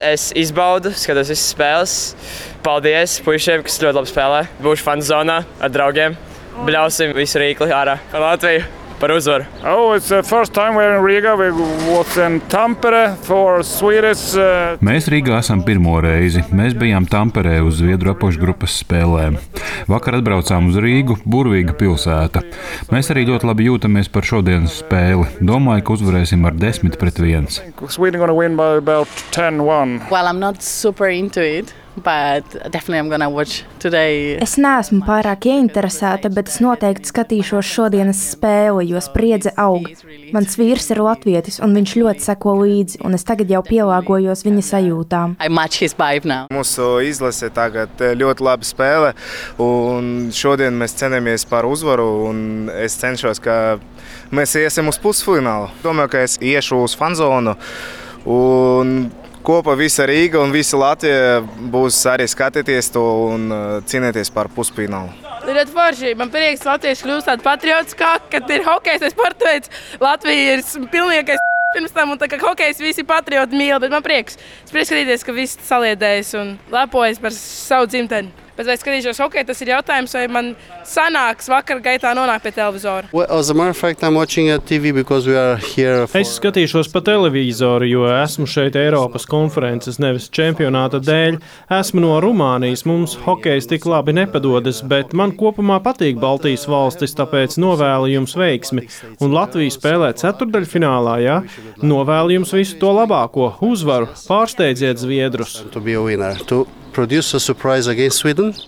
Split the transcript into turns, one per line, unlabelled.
Es izbaudu, skatos visas spēles. Paldies puišiem, kas ļoti labi spēlē. Būšu fanu zonā ar draugiem. Bļausim visu rīkli ārā par Latviju. Par uzvaru.
It's the first time we're in Riga. We was in Tampere for Swedish.
Mēs Rīgā esam pirmo reizi. Mēs bijām Tamperē uz Zviedru apakšgrupas spēlēm. Vakar atbraucām uz Rīgu, burvīga pilsēta. Mēs arī ļoti labi jūtamies par šodienas spēli. Domāju, ka uzvarēsim ar 10-1.
Sweden gonna win by about 10-1.
Well, I'm not super into it. But definitely I'm gonna watch today.
Es neesmu pārāk ieinteresēta, bet es noteikti skatīšos šodienas spēli, jo spriedze aug. Mans vīrs ir latvietis, un viņš ļoti seko līdzi, un es tagad jau pielāgojos viņa sajūtām.
I match his vibe now.
Mūsu izlase tagad ļoti labi spēlē, un šodien mēs cenamies par uzvaru, un es cenšos, ka mēs iesim uz pusfinālu. Domāju, ka es iešu uz fanzonu, un kopā visa Rīga un visa Latvija būs arī skatīties to un cīnīties par pusfinālu.
Ir ļoti forši. Man prieks, ka latvieši kļūst tādi patriotiskāki, kad ir hokejs, sporta veids. Latvija ir pilnīgais pirms tam, un tā kā hokejs visi patrioti mīl, bet man prieks. Es prieks skatīties, ka viss saliedējas un lepojas par savu dzimteni. Bet vai skatīšos hokeju, tas ir jautājums, vai man sanāks vakar gaitā nonākt pie televizora.
Es skatīšos pa televizoru, jo esmu šeit Eiropas konferences, nevis čempionāta dēļ. Esmu no Rumānijas, mums hokejs tik labi nepadodas, bet man kopumā patīk Baltijas valstis, tāpēc novēlu jums veiksmi. Un Latvija spēlē ceturdaļfinālā, jā? Novēlu jums visu to labāko, uzvaru, pārsteidziet zviedrus.
Produce a surprise against Sweden.